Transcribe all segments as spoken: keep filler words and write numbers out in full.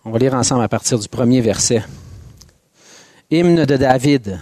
On va lire ensemble à partir du premier verset. Hymne de David.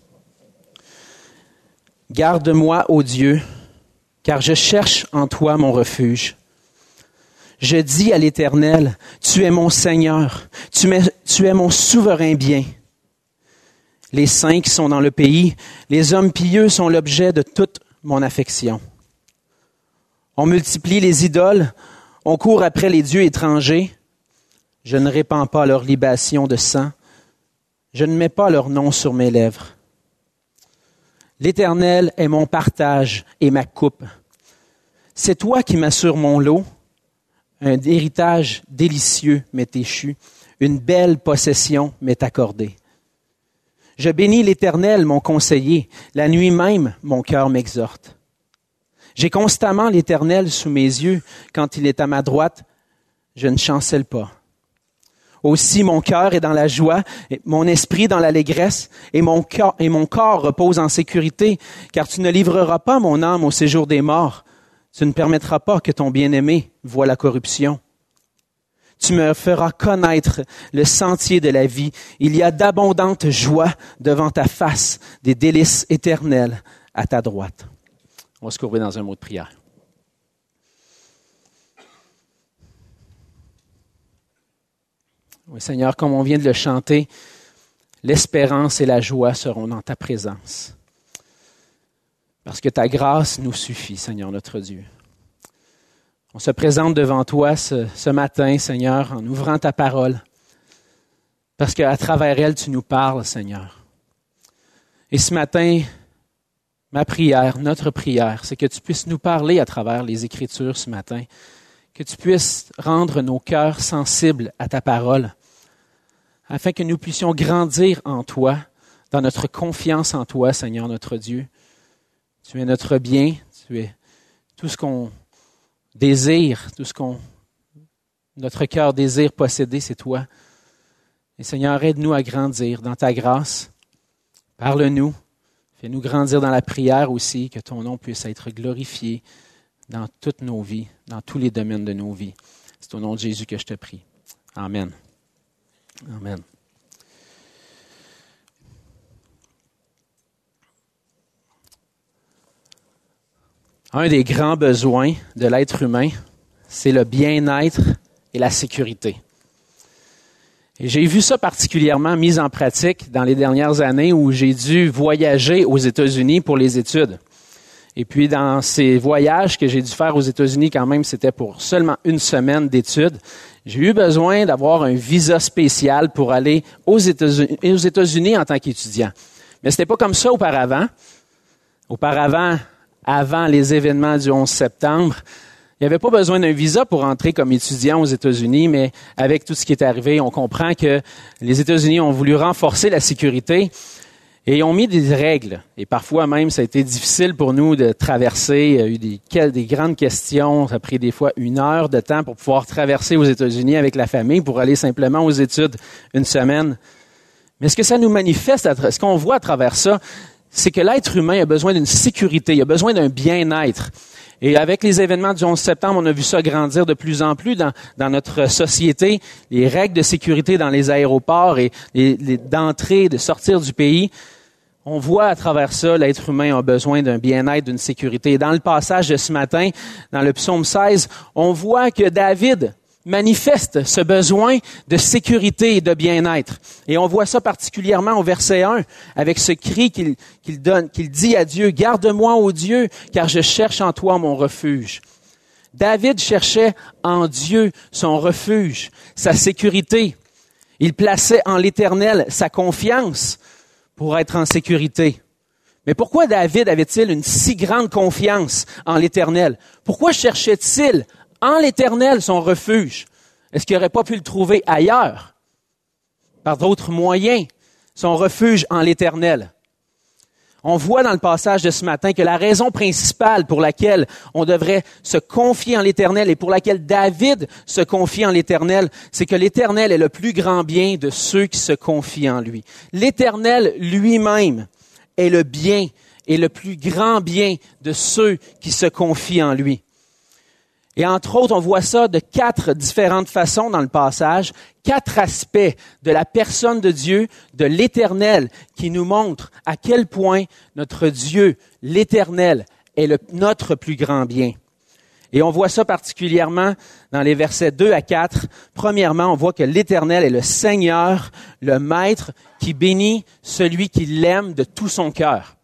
Garde-moi, ô Dieu, car je cherche en toi mon refuge. Je dis à l'Éternel, tu es mon Seigneur, tu es, tu es mon souverain bien. Les saints qui sont dans le pays, les hommes pieux sont l'objet de toute mon affection. On multiplie les idoles, on court après les dieux étrangers. Je ne répands pas leur libation de sang, je ne mets pas leur nom sur mes lèvres. L'Éternel est mon partage et ma coupe. C'est toi qui m'assures mon lot. Un héritage délicieux m'est échu. Une belle possession m'est accordée. Je bénis l'Éternel, mon conseiller. La nuit même, mon cœur m'exhorte. J'ai constamment l'Éternel sous mes yeux. Quand il est à ma droite, je ne chancelle pas. Aussi, mon cœur est dans la joie, mon esprit dans l'allégresse, et mon corps, et mon corps repose en sécurité, car tu ne livreras pas mon âme au séjour des morts. Tu ne permettras pas que ton bien-aimé voie la corruption. Tu me feras connaître le sentier de la vie. Il y a d'abondantes joies devant ta face, des délices éternelles à ta droite. On va se courber dans un mot de prière. Oui, Seigneur, comme on vient de le chanter, l'espérance et la joie seront dans ta présence. Parce que ta grâce nous suffit, Seigneur notre Dieu. On se présente devant toi ce, ce matin, Seigneur, en ouvrant ta parole, parce qu'à travers elle, tu nous parles, Seigneur. Et ce matin, ma prière, notre prière, c'est que tu puisses nous parler à travers les Écritures ce matin, que tu puisses rendre nos cœurs sensibles à ta parole, afin que nous puissions grandir en toi, dans notre confiance en toi, Seigneur notre Dieu. Tu es notre bien, tu es tout ce qu'on désire, tout ce qu'on notre cœur désire posséder, c'est toi. Et Seigneur, aide-nous à grandir dans ta grâce. Parle-nous, fais-nous grandir dans la prière aussi, que ton nom puisse être glorifié dans toutes nos vies, dans tous les domaines de nos vies. C'est au nom de Jésus que je te prie. Amen. Amen. Un des grands besoins de l'être humain, c'est le bien-être et la sécurité. Et j'ai vu ça particulièrement mis en pratique dans les dernières années où j'ai dû voyager aux États-Unis pour les études. Et puis, dans ces voyages que j'ai dû faire aux États-Unis, quand même, c'était pour seulement une semaine d'études, j'ai eu besoin d'avoir un visa spécial pour aller aux États-Unis, aux États-Unis en tant qu'étudiant. Mais c'était pas comme ça auparavant. Auparavant, avant les événements du onze septembre, il n'y avait pas besoin d'un visa pour entrer comme étudiant aux États-Unis, mais avec tout ce qui est arrivé, on comprend que les États-Unis ont voulu renforcer la sécurité. Et ils ont mis des règles. Et parfois même, ça a été difficile pour nous de traverser. Il y a eu des, des grandes questions. Ça a pris des fois une heure de temps pour pouvoir traverser aux États-Unis avec la famille, pour aller simplement aux études une semaine. Mais ce que ça nous manifeste, ce qu'on voit à travers ça, c'est que l'être humain a besoin d'une sécurité, il a besoin d'un bien-être. Et avec les événements du onze septembre, on a vu ça grandir de plus en plus dans, dans notre société. Les règles de sécurité dans les aéroports et les, les, d'entrer, de sortir du pays. On voit à travers ça, l'être humain a besoin d'un bien-être, d'une sécurité. Et dans le passage de ce matin, dans le psaume seize, on voit que David manifeste ce besoin de sécurité et de bien-être. Et on voit ça particulièrement au verset un, avec ce cri qu'il, qu'il donne, qu'il dit à Dieu, « Garde-moi, ô Dieu, car je cherche en toi mon refuge. » David cherchait en Dieu son refuge, sa sécurité. Il plaçait en l'Éternel sa confiance pour être en sécurité. Mais pourquoi David avait-il une si grande confiance en l'Éternel? Pourquoi cherchait-il en l'Éternel son refuge? Est-ce qu'il n'aurait pas pu le trouver ailleurs? Par d'autres moyens, son refuge en l'Éternel. On voit dans le passage de ce matin que la raison principale pour laquelle on devrait se confier en l'Éternel et pour laquelle David se confie en l'Éternel, c'est que l'Éternel est le plus grand bien de ceux qui se confient en lui. L'Éternel lui-même est le bien et le plus grand bien de ceux qui se confient en lui. Et entre autres, on voit ça de quatre différentes façons dans le passage, quatre aspects de la personne de Dieu, de l'Éternel, qui nous montrent à quel point notre Dieu, l'Éternel, est le, notre plus grand bien. Et on voit ça particulièrement dans les versets deux à quatre. Premièrement, on voit que l'Éternel est le Seigneur, le Maître, qui bénit celui qui l'aime de tout son cœur.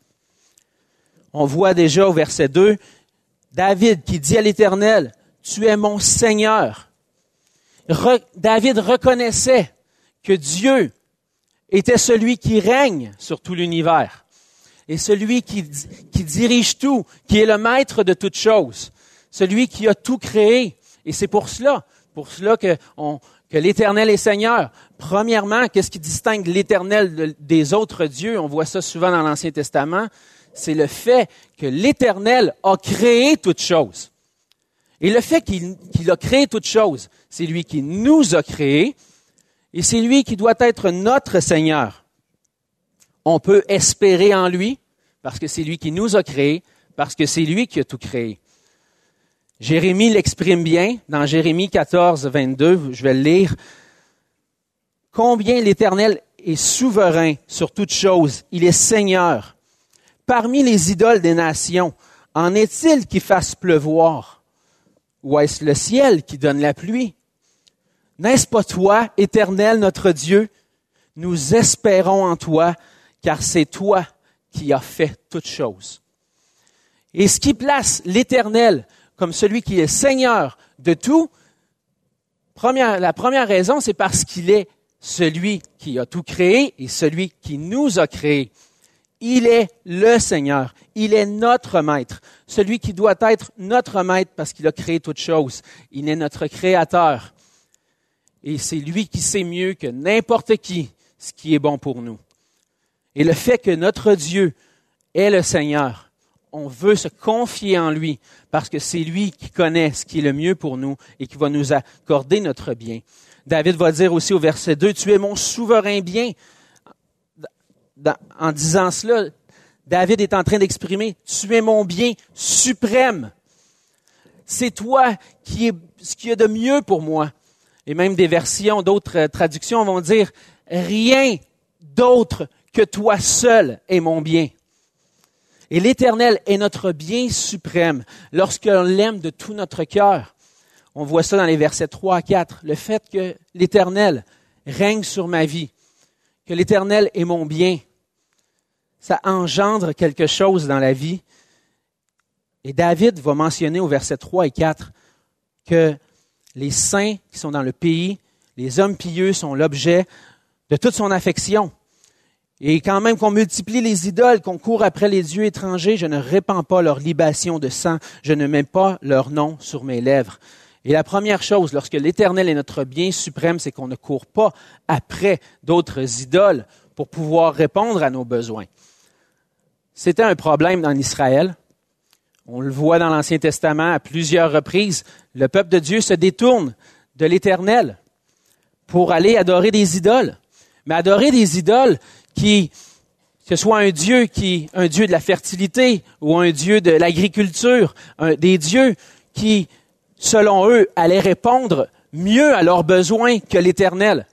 On voit déjà au verset deux, David qui dit à l'Éternel, « Tu es mon Seigneur ». Re- David reconnaissait que Dieu était celui qui règne sur tout l'univers et celui qui, qui dirige tout, qui est le maître de toutes choses, celui qui a tout créé. Et c'est pour cela, pour cela que, on, que l'Éternel est Seigneur. Premièrement, qu'est-ce qui distingue l'Éternel de, des autres dieux? On voit ça souvent dans l'Ancien Testament. C'est le fait que l'Éternel a créé toutes choses. Et le fait qu'il, qu'il a créé toutes choses, c'est lui qui nous a créés et c'est lui qui doit être notre Seigneur. On peut espérer en lui parce que c'est lui qui nous a créés, parce que c'est lui qui a tout créé. Jérémie l'exprime bien dans Jérémie quatorze, vingt-deux, je vais le lire. « Combien l'Éternel est souverain sur toutes choses, il est Seigneur. Parmi les idoles des nations, en est-il qui fasse pleuvoir? Ou est-ce le ciel qui donne la pluie? N'est-ce pas toi, Éternel, notre Dieu? Nous espérons en toi, car c'est toi qui as fait toutes choses. » Et ce qui place l'Éternel comme celui qui est Seigneur de tout, première, la première raison, c'est parce qu'il est celui qui a tout créé et celui qui nous a créés. Il est le Seigneur. Il est notre maître. Celui qui doit être notre maître parce qu'il a créé toutes choses. Il est notre créateur. Et c'est lui qui sait mieux que n'importe qui ce qui est bon pour nous. Et le fait que notre Dieu est le Seigneur, on veut se confier en lui parce que c'est lui qui connaît ce qui est le mieux pour nous et qui va nous accorder notre bien. David va dire aussi au verset deux, « Tu es mon souverain bien ». En disant cela, David est en train d'exprimer « Tu es mon bien suprême ». C'est toi qui es ce qu'il y a de mieux pour moi. Et même des versions, d'autres traductions vont dire « Rien d'autre que toi seul est mon bien ». Et l'Éternel est notre bien suprême lorsqu'on l'aime de tout notre cœur. On voit ça dans les versets trois à quatre. Le fait que l'Éternel règne sur ma vie, que l'Éternel est mon bien, ça engendre quelque chose dans la vie. Et David va mentionner au verset trois et quatre que les saints qui sont dans le pays, les hommes pieux sont l'objet de toute son affection. Et quand même qu'on multiplie les idoles, qu'on court après les dieux étrangers, je ne répands pas leur libation de sang, je ne mets pas leur nom sur mes lèvres. Et la première chose, lorsque l'Éternel est notre bien suprême, c'est qu'on ne court pas après d'autres idoles pour pouvoir répondre à nos besoins. C'était un problème en Israël. On le voit dans l'Ancien Testament à plusieurs reprises. Le peuple de Dieu se détourne de l'Éternel pour aller adorer des idoles. Mais adorer des idoles qui, que ce soit un Dieu qui, un Dieu de la fertilité ou un Dieu de l'agriculture, un, des dieux qui, selon eux, allaient répondre mieux à leurs besoins que l'Éternel.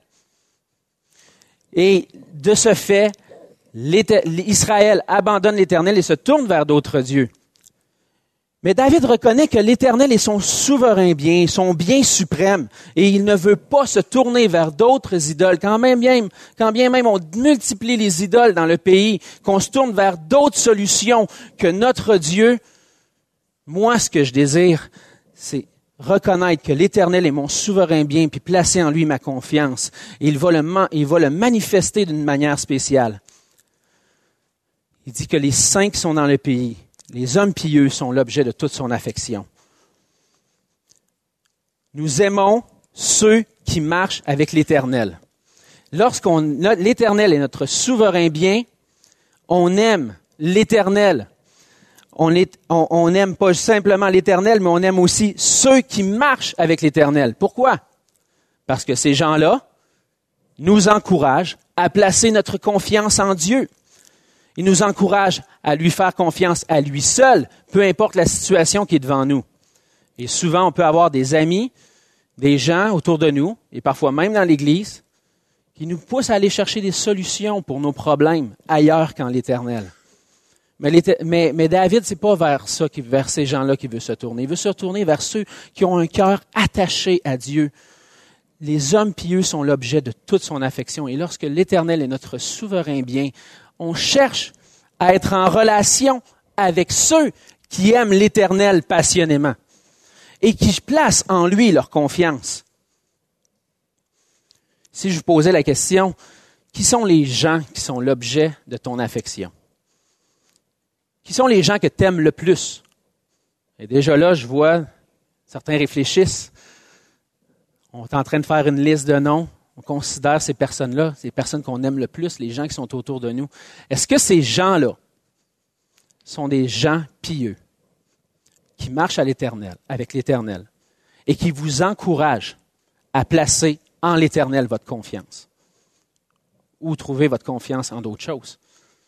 Et de ce fait, Israël abandonne l'Éternel et se tourne vers d'autres dieux. Mais David reconnaît que l'Éternel est son souverain bien, son bien suprême, et il ne veut pas se tourner vers d'autres idoles. Quand même, bien, quand bien même on multiplie les idoles dans le pays, qu'on se tourne vers d'autres solutions que notre Dieu, moi, ce que je désire, c'est reconnaître que l'Éternel est mon souverain bien, puis placer en lui ma confiance. Et il va le, il va le manifester d'une manière spéciale. Il dit que les saints qui sont dans le pays, les hommes pieux sont l'objet de toute son affection. Nous aimons ceux qui marchent avec l'Éternel. Lorsqu'on l'Éternel est notre souverain bien, on aime l'Éternel. On, est, on, on aime pas simplement l'Éternel, mais on aime aussi ceux qui marchent avec l'Éternel. Pourquoi? Parce que ces gens-là nous encouragent à placer notre confiance en Dieu. Il nous encourage à lui faire confiance à lui seul, peu importe la situation qui est devant nous. Et souvent, on peut avoir des amis, des gens autour de nous, et parfois même dans l'Église, qui nous poussent à aller chercher des solutions pour nos problèmes ailleurs qu'en l'Éternel. Mais, mais, mais David, c'est pas vers ça, vers ces gens-là qu'il veut se tourner. Il veut se tourner vers ceux qui ont un cœur attaché à Dieu. Les hommes pieux sont l'objet de toute son affection. Et lorsque l'Éternel est notre souverain bien, on cherche à être en relation avec ceux qui aiment l'Éternel passionnément et qui placent en lui leur confiance. Si je vous posais la question, qui sont les gens qui sont l'objet de ton affection? Qui sont les gens que tu aimes le plus? Et déjà là, je vois, certains réfléchissent. On est en train de faire une liste de noms. On considère ces personnes-là, ces personnes qu'on aime le plus, les gens qui sont autour de nous. Est-ce que ces gens-là sont des gens pieux, qui marchent à l'Éternel, avec l'Éternel, et qui vous encouragent à placer en l'Éternel votre confiance? Ou trouver votre confiance en d'autres choses?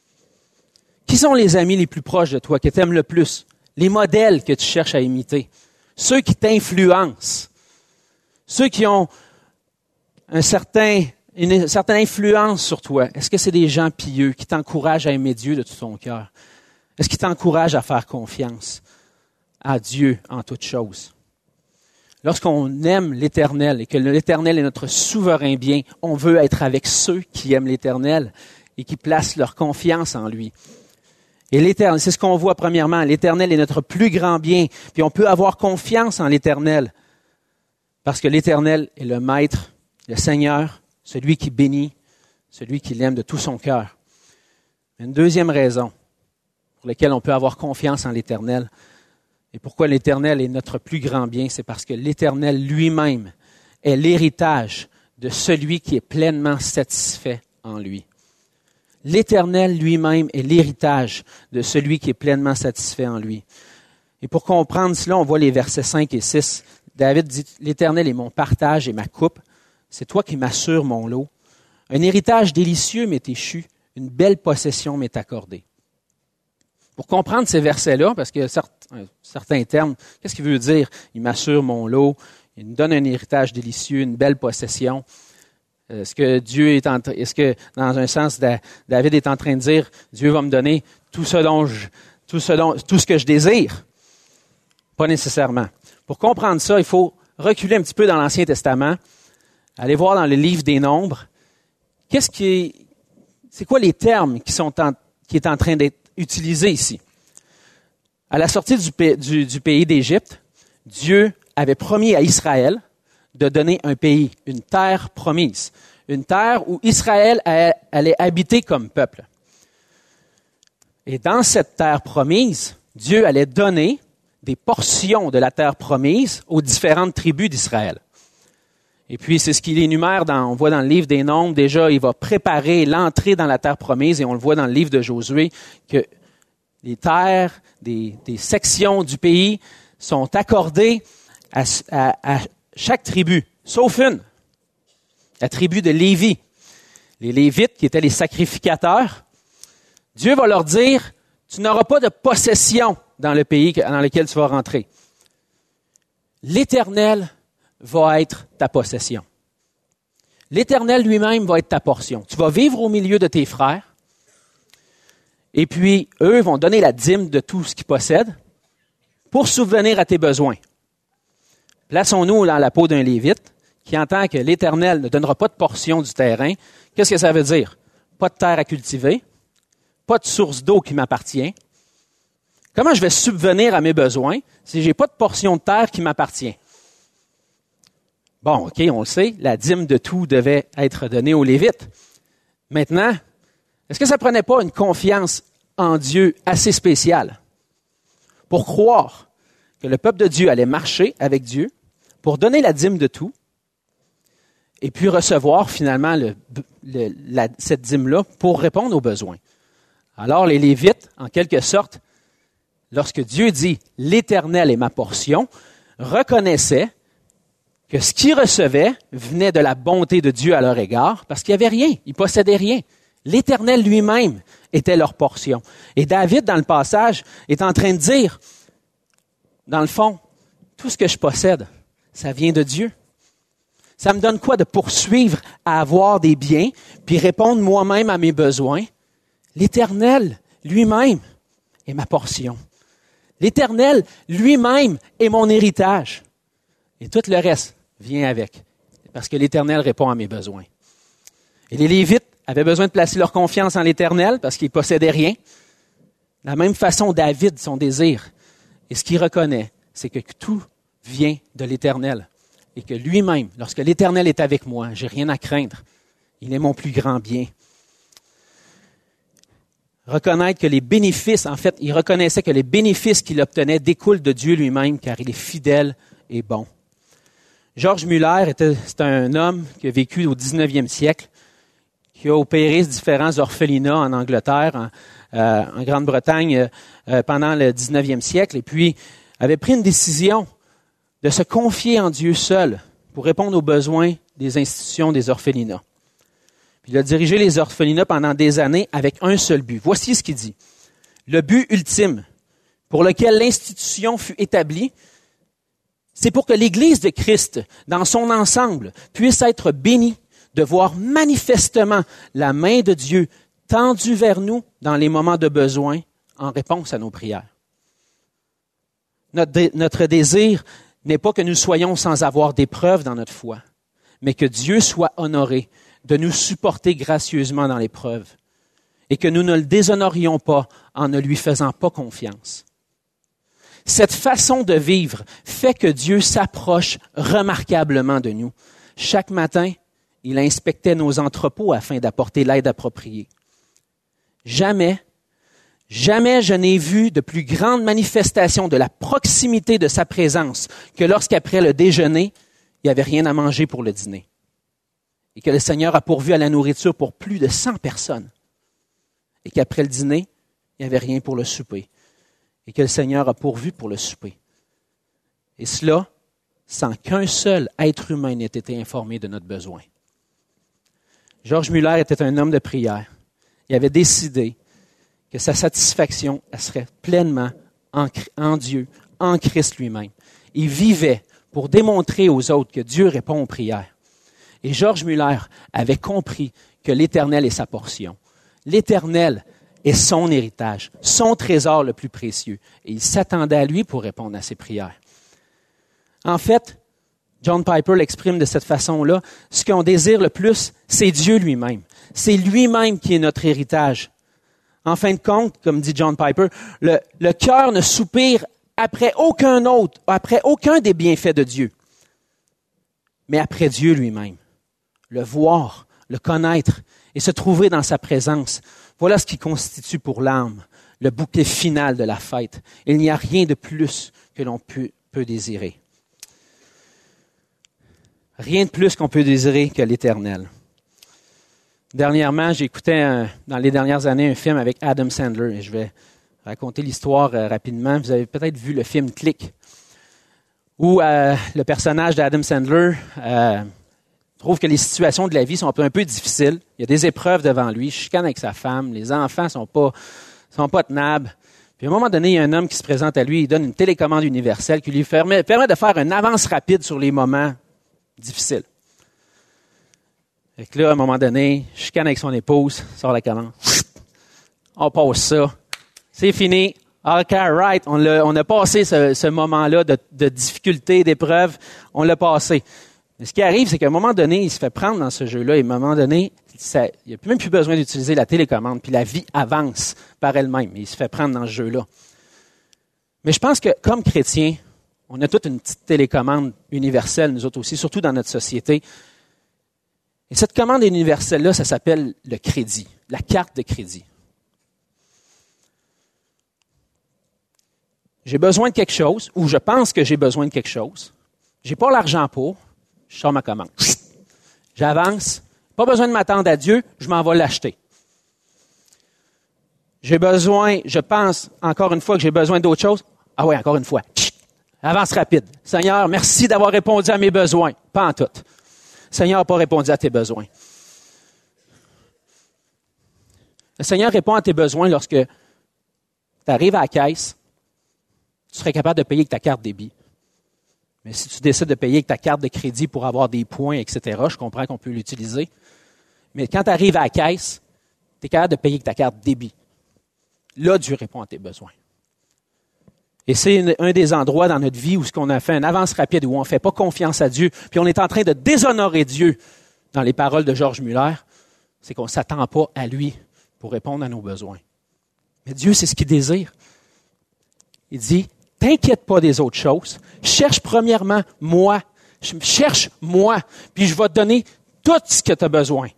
Qui sont les amis les plus proches de toi, que tu aimes le plus? Les modèles que tu cherches à imiter? Ceux qui t'influencent? Ceux qui ont un certain, une certaine influence sur toi? Est-ce que c'est des gens pieux qui t'encouragent à aimer Dieu de tout ton cœur? Est-ce qu'ils t'encouragent à faire confiance à Dieu en toutes choses? Lorsqu'on aime l'Éternel et que l'Éternel est notre souverain bien, on veut être avec ceux qui aiment l'Éternel et qui placent leur confiance en lui. Et l'Éternel, c'est ce qu'on voit premièrement, l'Éternel est notre plus grand bien, puis on peut avoir confiance en l'Éternel, parce que l'Éternel est le Maître, le Seigneur, celui qui bénit, celui qui l'aime de tout son cœur. Une deuxième raison pour laquelle on peut avoir confiance en l'Éternel, et pourquoi l'Éternel est notre plus grand bien, c'est parce que l'Éternel lui-même est l'héritage de celui qui est pleinement satisfait en lui. L'Éternel lui-même est l'héritage de celui qui est pleinement satisfait en lui. Et pour comprendre cela, on voit les versets cinq et six. David dit, « L'Éternel est mon partage et ma coupe. C'est toi qui m'assures mon lot. Un héritage délicieux m'est échu. Une belle possession m'est accordée. » Pour comprendre ces versets-là, parce que certains, certains termes, qu'est-ce qu'il veut dire? Il m'assure mon lot, il me donne un héritage délicieux, une belle possession. Est-ce que Dieu est en, est-ce que, dans un sens, David est en train de dire, Dieu va me donner tout ce dont je, tout ce dont, tout ce que je désire? Pas nécessairement. Pour comprendre ça, il faut reculer un petit peu dans l'Ancien Testament, aller voir dans le livre des Nombres. Qu'est-ce qui est, c'est quoi les termes qui sont en, qui est en train d'être utilisés ici? À la sortie du, du, du pays d'Égypte, Dieu avait promis à Israël de donner un pays, une terre promise, une terre où Israël allait habiter comme peuple. Et dans cette terre promise, Dieu allait donner des portions de la terre promise aux différentes tribus d'Israël. Et puis, c'est ce qu'il énumère, dans, on voit dans le livre des Nombres, déjà, il va préparer l'entrée dans la terre promise, et on le voit dans le livre de Josué, que les terres, des, des sections du pays sont accordées à, à, à chaque tribu, sauf une, la tribu de Lévi. Les Lévites, qui étaient les sacrificateurs, Dieu va leur dire, tu n'auras pas de possession dans le pays dans lequel tu vas rentrer. L'Éternel va être ta possession. L'Éternel lui-même va être ta portion. Tu vas vivre au milieu de tes frères, et puis eux vont donner la dîme de tout ce qu'ils possèdent pour subvenir à tes besoins. Plaçons-nous dans la peau d'un Lévite qui entend que l'Éternel ne donnera pas de portion du terrain. Qu'est-ce que ça veut dire? Pas de terre à cultiver, pas de source d'eau qui m'appartient. Comment je vais subvenir à mes besoins si je n'ai pas de portion de terre qui m'appartient? Bon, OK, on le sait, la dîme de tout devait être donnée aux Lévites. Maintenant, est-ce que ça ne prenait pas une confiance en Dieu assez spéciale pour croire que le peuple de Dieu allait marcher avec Dieu pour donner la dîme de tout et puis recevoir finalement le, le, la, cette dîme-là pour répondre aux besoins? Alors les Lévites, en quelque sorte, lorsque Dieu dit « l'Éternel est ma portion », reconnaissaient que ce qu'ils recevaient venait de la bonté de Dieu à leur égard, parce qu'il n'y avait rien, ils ne possédaient rien. L'Éternel lui-même était leur portion. Et David, dans le passage, est en train de dire, dans le fond, tout ce que je possède, ça vient de Dieu. Ça me donne quoi de poursuivre à avoir des biens, puis répondre moi-même à mes besoins? L'Éternel lui-même est ma portion. L'Éternel lui-même est mon héritage. Et tout le reste vient avec, parce que l'Éternel répond à mes besoins. Et les Lévites avaient besoin de placer leur confiance en l'Éternel parce qu'ils ne possédaient rien. De la même façon, David, son désir, et ce qu'il reconnaît, c'est que tout vient de l'Éternel. Et que lui-même, lorsque l'Éternel est avec moi, j'ai rien à craindre. Il est mon plus grand bien. Reconnaître que les bénéfices, en fait, il reconnaissait que les bénéfices qu'il obtenait découlent de Dieu lui-même, car il est fidèle et bon. George Muller était, c'est un homme qui a vécu au dix-neuvième siècle, qui a opéré différents orphelinats en Angleterre, en, euh, en Grande-Bretagne, euh, pendant le dix-neuvième siècle, et puis avait pris une décision de se confier en Dieu seul pour répondre aux besoins des institutions des orphelinats. Puis il a dirigé les orphelinats pendant des années avec un seul but. Voici ce qu'il dit. Le but ultime pour lequel l'institution fut établie, c'est pour que l'Église de Christ, dans son ensemble, puisse être bénie de voir manifestement la main de Dieu tendue vers nous dans les moments de besoin en réponse à nos prières. Notre, dé- notre désir n'est pas que nous soyons sans avoir d'épreuves dans notre foi, mais que Dieu soit honoré de nous supporter gracieusement dans l'épreuve et que nous ne le déshonorions pas en ne lui faisant pas confiance. Cette façon de vivre fait que Dieu s'approche remarquablement de nous. Chaque matin, il inspectait nos entrepôts afin d'apporter l'aide appropriée. Jamais, jamais je n'ai vu de plus grande manifestation de la proximité de sa présence que lorsqu'après le déjeuner, il n'y avait rien à manger pour le dîner. Et que le Seigneur a pourvu à la nourriture pour plus de cent personnes. Et qu'après le dîner, il n'y avait rien pour le souper. Et que le Seigneur a pourvu pour le souper. Et cela, sans qu'un seul être humain n'ait été informé de notre besoin. George Muller était un homme de prière. Il avait décidé que sa satisfaction elle serait pleinement en, en Dieu, en Christ lui-même. Il vivait pour démontrer aux autres que Dieu répond aux prières. Et George Muller avait compris que l'Éternel est sa portion. L'Éternel est son héritage, son trésor le plus précieux. Et il s'attendait à lui pour répondre à ses prières. En fait, John Piper l'exprime de cette façon-là. Ce qu'on désire le plus, c'est Dieu lui-même. C'est lui-même qui est notre héritage. En fin de compte, comme dit John Piper, le, le cœur ne soupire après aucun autre, après aucun des bienfaits de Dieu, mais après Dieu lui-même. Le voir, le connaître et se trouver dans sa présence. Voilà ce qui constitue pour l'âme le bouquet final de la fête. Il n'y a rien de plus que l'on peut, peut désirer. Rien de plus qu'on peut désirer que l'Éternel. Dernièrement, j'écoutais un, dans les dernières années un film avec Adam Sandler et je vais raconter l'histoire euh, rapidement. Vous avez peut-être vu le film Click, où euh, le personnage d'Adam Sandler euh, trouve que les situations de la vie sont un peu difficiles. Il y a des épreuves devant lui, il chicane avec sa femme, les enfants sont pas sont pas tenables. Puis à un moment donné, il y a un homme qui se présente à lui, il donne une télécommande universelle qui lui permet, permet de faire une avance rapide sur les moments difficiles. Fait que là, à un moment donné, chicane avec son épouse, sort la commande. On passe ça. C'est fini. OK, right. On, l'a, on a passé ce, ce moment-là de, de difficulté, d'épreuve. On l'a passé. Mais ce qui arrive, c'est qu'à un moment donné, il se fait prendre dans ce jeu-là. Et à un moment donné, ça, il n'a même plus besoin d'utiliser la télécommande. Puis la vie avance par elle-même. Il se fait prendre dans ce jeu-là. Mais je pense que comme chrétiens, on a toute une petite télécommande universelle, nous autres aussi, surtout dans notre société. Et cette commande universelle-là, ça s'appelle le crédit, la carte de crédit. J'ai besoin de quelque chose, ou je pense que j'ai besoin de quelque chose. J'ai pas l'argent pour, je sors ma commande. J'avance, pas besoin de m'attendre à Dieu, je m'en vais l'acheter. J'ai besoin, je pense encore une fois que j'ai besoin d'autre chose. Ah oui, encore une fois. Avance rapide. Seigneur, merci d'avoir répondu à mes besoins. Pas en tout. Seigneur n'a pas répondu à tes besoins. Le Seigneur répond à tes besoins lorsque tu arrives à la caisse, tu serais capable de payer avec ta carte débit. Mais si tu décides de payer avec ta carte de crédit pour avoir des points, et cetera, je comprends qu'on peut l'utiliser. Mais quand tu arrives à la caisse, tu es capable de payer avec ta carte débit. Là, Dieu répond à tes besoins. Et c'est un des endroits dans notre vie où ce qu'on a fait une avance rapide, où on ne fait pas confiance à Dieu, puis on est en train de déshonorer Dieu. Dans les paroles de George Muller, c'est qu'on ne s'attend pas à lui pour répondre à nos besoins. Mais Dieu, c'est ce qu'il désire. Il dit, t'inquiète pas des autres choses. Cherche premièrement moi. Cherche moi, puis je vais te donner tout ce que tu as besoin.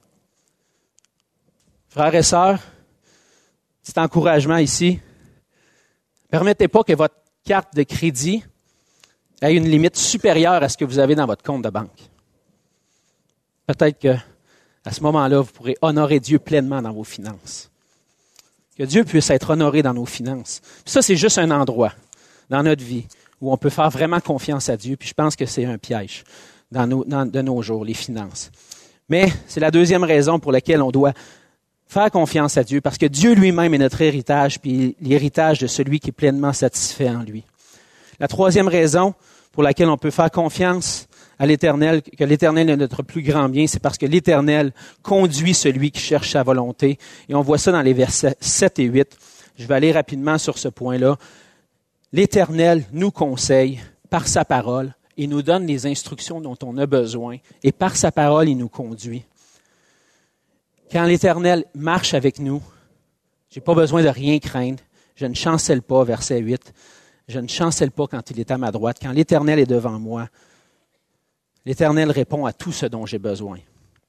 Frères et sœurs, petit encouragement ici. Permettez pas que votre carte de crédit ait une limite supérieure à ce que vous avez dans votre compte de banque. Peut-être que à ce moment-là, vous pourrez honorer Dieu pleinement dans vos finances. Que Dieu puisse être honoré dans nos finances. Puis ça, c'est juste un endroit dans notre vie où on peut faire vraiment confiance à Dieu. Puis je pense que c'est un piège dans nos, dans, de nos jours, les finances. Mais c'est la deuxième raison pour laquelle on doit faire confiance à Dieu, parce que Dieu lui-même est notre héritage, puis l'héritage de celui qui est pleinement satisfait en lui. La troisième raison pour laquelle on peut faire confiance à l'Éternel, que l'Éternel est notre plus grand bien, c'est parce que l'Éternel conduit celui qui cherche sa volonté. Et on voit ça dans les versets sept et huit. Je vais aller rapidement sur ce point-là. L'Éternel nous conseille par sa parole et nous donne les instructions dont on a besoin. Et par sa parole, il nous conduit. Quand l'Éternel marche avec nous, j'ai pas besoin de rien craindre. Je ne chancelle pas, verset huit. Je ne chancelle pas quand il est à ma droite. Quand l'Éternel est devant moi, l'Éternel répond à tout ce dont j'ai besoin.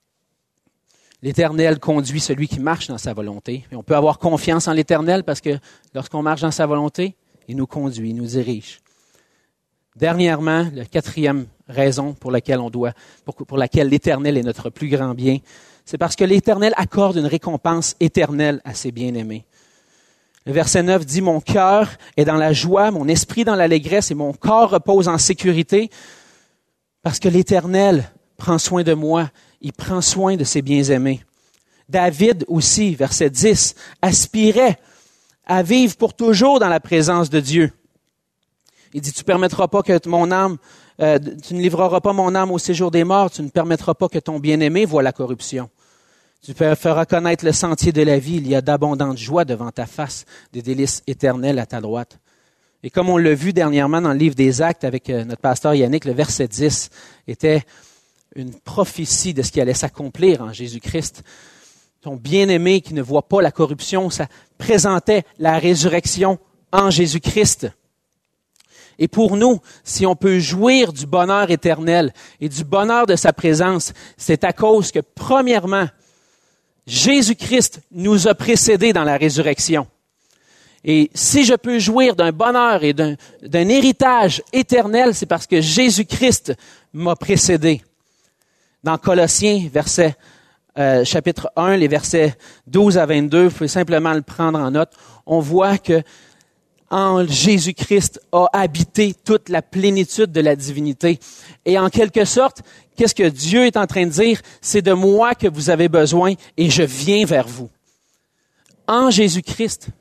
L'Éternel conduit celui qui marche dans sa volonté. Et on peut avoir confiance en l'Éternel parce que lorsqu'on marche dans sa volonté, il nous conduit, il nous dirige. Dernièrement, la quatrième raison pour laquelle on doit, pour, pour laquelle l'Éternel est notre plus grand bien, c'est parce que l'Éternel accorde une récompense éternelle à ses bien-aimés. Le verset neuf dit « Mon cœur est dans la joie, mon esprit dans l'allégresse et mon corps repose en sécurité parce que l'Éternel prend soin de moi, il prend soin de ses bien-aimés. » David aussi, verset dix, aspirait à vivre pour toujours dans la présence de Dieu. Il dit « Tu ne permettras pas que mon âme, euh, tu ne livreras pas mon âme au séjour des morts, tu ne permettras pas que ton bien-aimé voie la corruption. Tu feras connaître le sentier de la vie, il y a d'abondantes joies devant ta face, des délices éternelles à ta droite. » Et comme on l'a vu dernièrement dans le livre des Actes avec notre pasteur Yannick, le verset dix était une prophétie de ce qui allait s'accomplir en Jésus-Christ. Ton bien-aimé qui ne voit pas la corruption, ça présentait la résurrection en Jésus-Christ. Et pour nous, si on peut jouir du bonheur éternel et du bonheur de sa présence, c'est à cause que, premièrement, Jésus-Christ nous a précédés dans la résurrection. Et si je peux jouir d'un bonheur et d'un, d'un héritage éternel, c'est parce que Jésus-Christ m'a précédé. Dans Colossiens, verset, euh, chapitre un, les versets douze à vingt-deux, vous pouvez simplement le prendre en note, on voit que en Jésus-Christ a habité toute la plénitude de la divinité. Et en quelque sorte, qu'est-ce que Dieu est en train de dire? C'est de moi que vous avez besoin et je viens vers vous. En Jésus-Christ,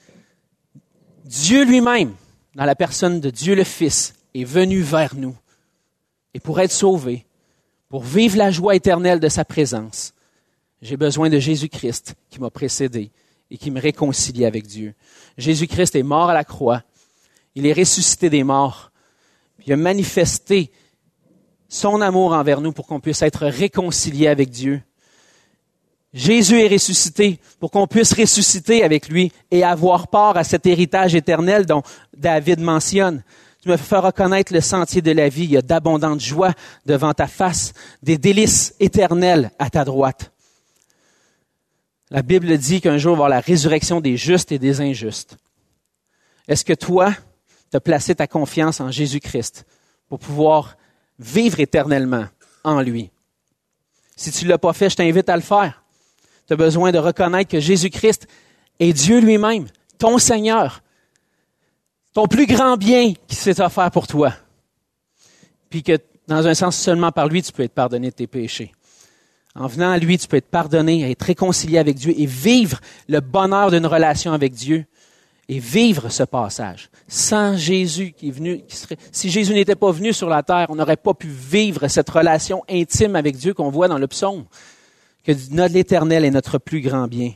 Dieu lui-même, dans la personne de Dieu le Fils, est venu vers nous. Et pour être sauvé, pour vivre la joie éternelle de sa présence, j'ai besoin de Jésus-Christ qui m'a précédé et qui me réconcilie avec Dieu. Jésus-Christ est mort à la croix. Il est ressuscité des morts. Il a manifesté son amour envers nous pour qu'on puisse être réconcilié avec Dieu. Jésus est ressuscité pour qu'on puisse ressusciter avec lui et avoir part à cet héritage éternel dont David mentionne. Tu me feras connaître le sentier de la vie. Il y a d'abondantes joies devant ta face, des délices éternelles à ta droite. La Bible dit qu'un jour, il va y avoir la résurrection des justes et des injustes. Est-ce que toi, tu as placé ta confiance en Jésus-Christ pour pouvoir vivre éternellement en lui? Si tu ne l'as pas fait, je t'invite à le faire. Tu as besoin de reconnaître que Jésus-Christ est Dieu lui-même, ton Seigneur, ton plus grand bien qui s'est offert pour toi. Puis que, dans un sens, seulement par lui, tu peux être pardonné de tes péchés. En venant à lui, tu peux être pardonné, être réconcilié avec Dieu et vivre le bonheur d'une relation avec Dieu et vivre ce passage. Sans Jésus qui est venu, qui serait, si Jésus n'était pas venu sur la terre, on n'aurait pas pu vivre cette relation intime avec Dieu qu'on voit dans le psaume, que notre l'Éternel est notre plus grand bien.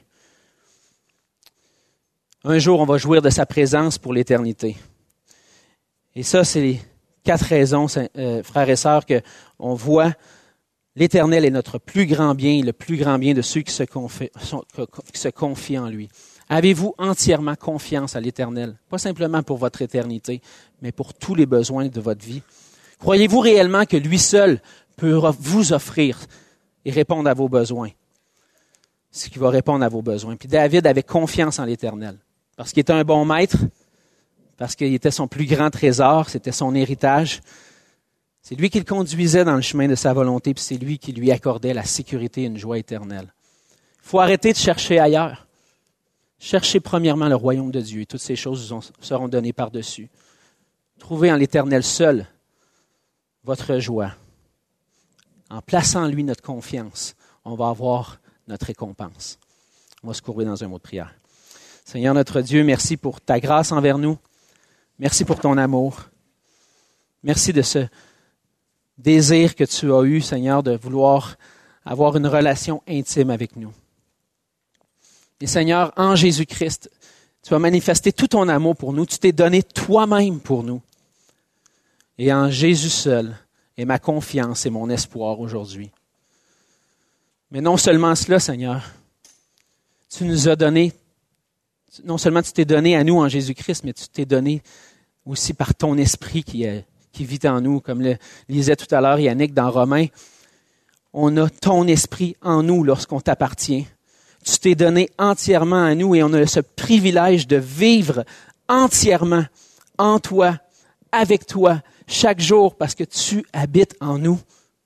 Un jour, on va jouir de sa présence pour l'éternité. Et ça, c'est les quatre raisons, euh, frères et sœurs, qu'on voit l'Éternel est notre plus grand bien, le plus grand bien de ceux qui se confient, qui se confient en lui. Avez-vous entièrement confiance à l'Éternel? Pas simplement pour votre éternité, mais pour tous les besoins de votre vie. Croyez-vous réellement que lui seul peut vous offrir et répondre à vos besoins? Ce qui va répondre à vos besoins. Puis David avait confiance en l'Éternel. Parce qu'il était un bon maître, parce qu'il était son plus grand trésor, c'était son héritage. C'est lui qui le conduisait dans le chemin de sa volonté, puis c'est lui qui lui accordait la sécurité et une joie éternelle. Il faut arrêter de chercher ailleurs. Cherchez premièrement le royaume de Dieu et toutes ces choses vous seront données par-dessus. Trouvez en l'Éternel seul votre joie. En plaçant en lui notre confiance, on va avoir notre récompense. On va se courber dans un mot de prière. Seigneur notre Dieu, merci pour ta grâce envers nous. Merci pour ton amour. Merci de ce désir que tu as eu, Seigneur, de vouloir avoir une relation intime avec nous. Et Seigneur, en Jésus-Christ, tu as manifesté tout ton amour pour nous. Tu t'es donné toi-même pour nous. Et en Jésus seul est ma confiance et mon espoir aujourd'hui. Mais non seulement cela, Seigneur, tu nous as donné, non seulement tu t'es donné à nous en Jésus-Christ, mais tu t'es donné aussi par ton esprit qui, est, qui vit en nous. Comme le lisait tout à l'heure Yannick dans Romains, on a ton esprit en nous lorsqu'on t'appartient. Tu t'es donné entièrement à nous et on a ce privilège de vivre entièrement en toi, avec toi, chaque jour parce que tu habites en nous.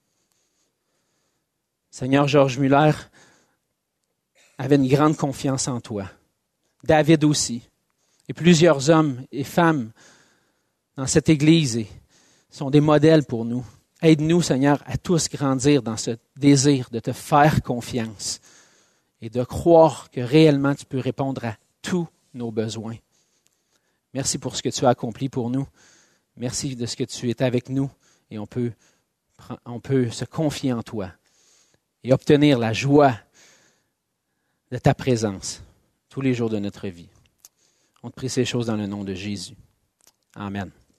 Seigneur, Georges Muller avait une grande confiance en toi. David aussi. Et plusieurs hommes et femmes dans cette Église sont des modèles pour nous. Aide-nous, Seigneur, à tous grandir dans ce désir de te faire confiance et de croire que réellement tu peux répondre à tous nos besoins. Merci pour ce que tu as accompli pour nous. Merci de ce que tu es avec nous et on peut, on peut se confier en toi et obtenir la joie de ta présence tous les jours de notre vie. On te prie ces choses dans le nom de Jésus. Amen.